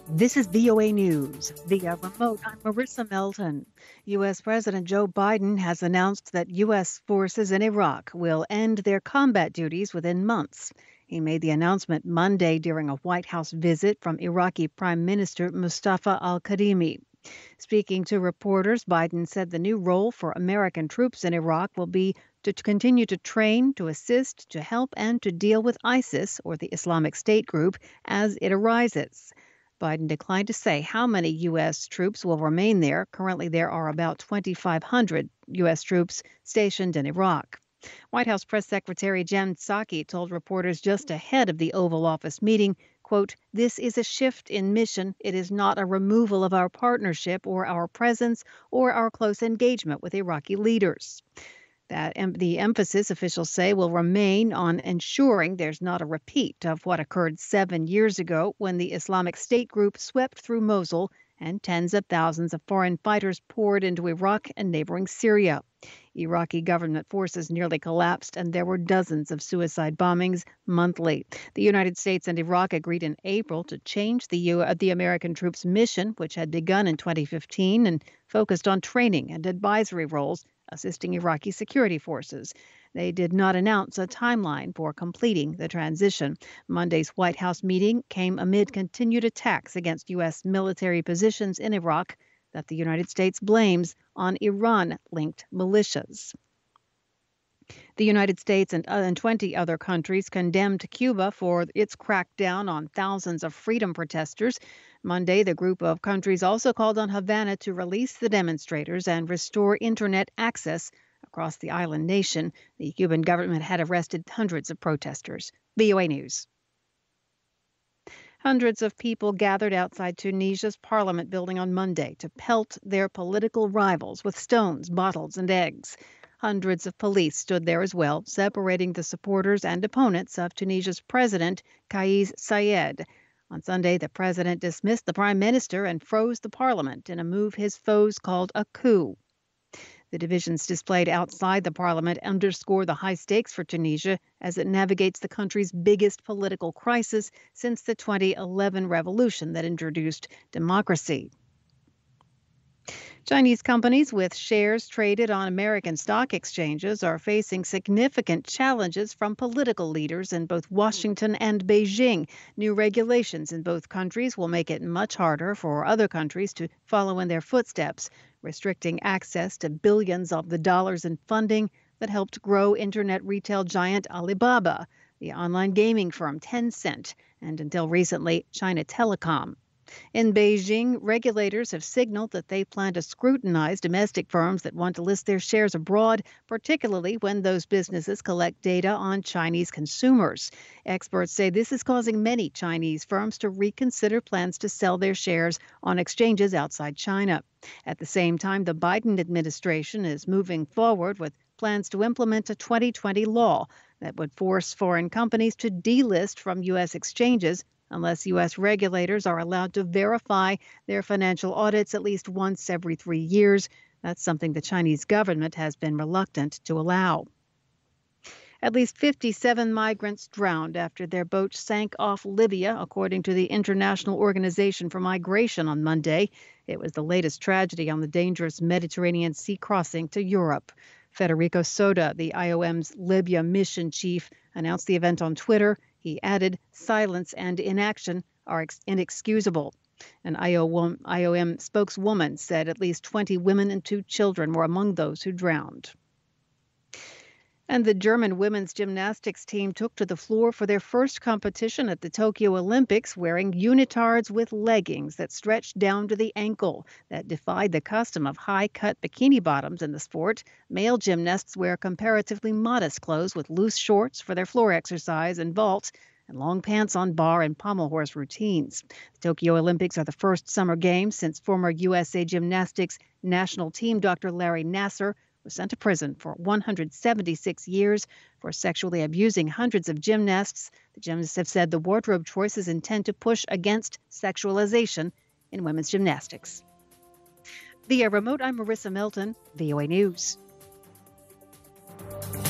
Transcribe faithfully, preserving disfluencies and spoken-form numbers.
This is V O A News. Via remote, I'm Marissa Melton. U S. President Joe Biden has announced that U S forces in Iraq will end their combat duties within months. He made the announcement Monday during a White House visit from Iraqi Prime Minister Mustafa al-Kadhimi. Speaking to reporters, Biden said the new role for American troops in Iraq will be to continue to train, to assist, to help, and to deal with ISIS, or the Islamic State group, as it arises. Biden declined to say how many U S troops will remain there. Currently, there are about twenty-five hundred U S troops stationed in Iraq. White House Press Secretary Jen Psaki told reporters just ahead of the Oval Office meeting, quote, "This is a shift in mission. It is not a removal of our partnership or our presence or our close engagement with Iraqi leaders." That em- the emphasis, officials say, will remain on ensuring there's not a repeat of what occurred seven years ago when the Islamic State group swept through Mosul and tens of thousands of foreign fighters poured into Iraq and neighboring Syria. Iraqi government forces nearly collapsed, and there were dozens of suicide bombings monthly. The United States and Iraq agreed in April to change the, U- uh, the American troops' mission, which had begun in twenty fifteen and focused on training and advisory roles, assisting Iraqi security forces. They did not announce a timeline for completing the transition. Monday's White House meeting came amid continued attacks against U S military positions in Iraq that the United States blames on Iran-linked militias. The United States and, uh, and twenty other countries condemned Cuba for its crackdown on thousands of freedom protesters. Monday, the group of countries also called on Havana to release the demonstrators and restore internet access across the island nation. The Cuban government had arrested hundreds of protesters. V O A News. Hundreds of people gathered outside Tunisia's parliament building on Monday to pelt their political rivals with stones, bottles, and eggs. Hundreds of police stood there as well, separating the supporters and opponents of Tunisia's president, Kais Saied. On Sunday, the president dismissed the prime minister and froze the parliament in a move his foes called a coup. The divisions displayed outside the parliament underscore the high stakes for Tunisia as it navigates the country's biggest political crisis since the twenty eleven revolution that introduced democracy. Chinese companies with shares traded on American stock exchanges are facing significant challenges from political leaders in both Washington and Beijing. New regulations in both countries will make it much harder for other countries to follow in their footsteps, restricting access to billions of the dollars in funding that helped grow internet retail giant Alibaba, the online gaming firm Tencent, and until recently, China Telecom. In Beijing, regulators have signaled that they plan to scrutinize domestic firms that want to list their shares abroad, particularly when those businesses collect data on Chinese consumers. Experts say this is causing many Chinese firms to reconsider plans to sell their shares on exchanges outside China. At the same time, the Biden administration is moving forward with plans to implement a twenty twenty law that would force foreign companies to delist from U S exchanges unless U S regulators are allowed to verify their financial audits at least once every three years. That's something the Chinese government has been reluctant to allow. At least fifty-seven migrants drowned after their boat sank off Libya, according to the International Organization for Migration on Monday. It was the latest tragedy on the dangerous Mediterranean Sea crossing to Europe. Federico Soda, the I O M's Libya mission chief, announced the event on Twitter. He added, "Silence and inaction are inexcusable." An I O M spokeswoman said at least twenty women and two children were among those who drowned. And the German women's gymnastics team took to the floor for their first competition at the Tokyo Olympics wearing unitards with leggings that stretched down to the ankle that defied the custom of high-cut bikini bottoms in the sport. Male gymnasts wear comparatively modest clothes with loose shorts for their floor exercise and vault, and long pants on bar and pommel horse routines. The Tokyo Olympics are the first summer games since former U S A Gymnastics national team Doctor Larry Nassar was sent to prison for one hundred seventy-six years for sexually abusing hundreds of gymnasts. The gymnasts have said the wardrobe choices intend to push against sexualization in women's gymnastics. Via remote, I'm Marissa Melton, V O A News.